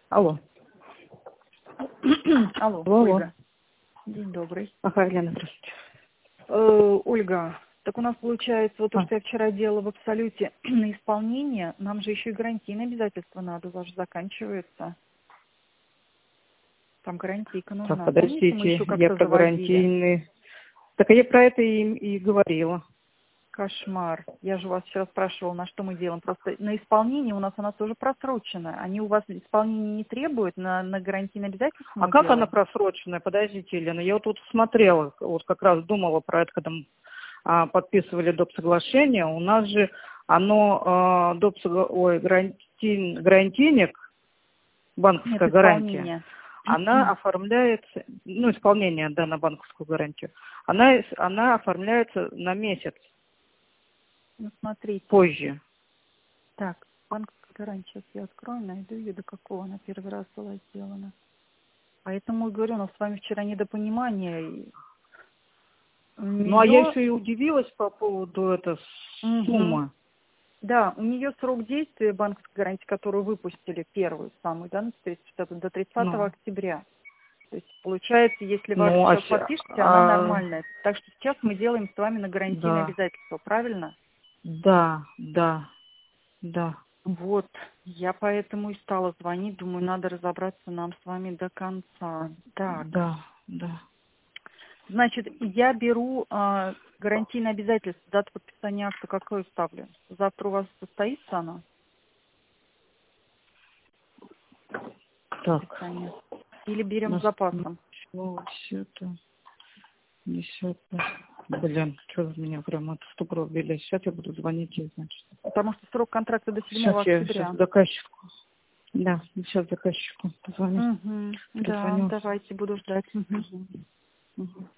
Алло. Алло, Алло. Ольга. День добрый. Ага, Елена, здравствуйте. Ольга, так у нас получается, вот то, что я вчера делала в Абсолюте на исполнение, нам же еще и гарантийные обязательства надо, у вас же заканчивается. Там гарантийка Так, нужна. Помните, мы подождите, еще я как-то про заводили? гарантийный. Так я про это и говорила. Кошмар. Я же у вас вчера спрашивала, на что мы делаем. Просто на исполнение у нас она тоже просрочена. Они у вас исполнение не требуют, на гарантийные обязательства А мы как она делаем? просроченная? Подождите, Елена, я вот тут смотрела, вот как раз думала про это, когда мы подписывали доп. Соглашение. У нас же оно, гарантийник, банковская Нет, гарантия, исполнение. она оформляется, ну, исполнение, да, на банковскую гарантию, она оформляется на месяц Ну, смотрите. позже. Так, банковская гарантия. Сейчас я открою, найду ее, до какого она первый раз была сделана. Поэтому, говорю, у нас с вами вчера недопонимание. И у Ну, а я нее... еще и удивилась по поводу этой суммы. Да, у нее срок действия банковской гарантии, которую выпустили, первую самую, да, до 30 Ну, октября. То есть, получается, если вы ну, сейчас подпишете, она нормальная. Так что сейчас мы делаем с вами на гарантийное да, обязательство, правильно? да, да, да. Вот, я поэтому и стала звонить, думаю, надо разобраться нам с вами до конца. Так, Да, да. значит, я беру гарантийное обязательство, дату подписания акта какую ставлю? Завтра у вас состоится она? Так, Подписание. Или у берем с нас запасом? все это несет. Блин, что вы меня прям от ступора ввели. Сейчас я буду звонить ей, значит. Потому что срок контракта до 7 Сейчас я октября. заказчику. Да, сейчас заказчику позвоню. Да, Перезвоню. давайте, буду ждать. Мгм.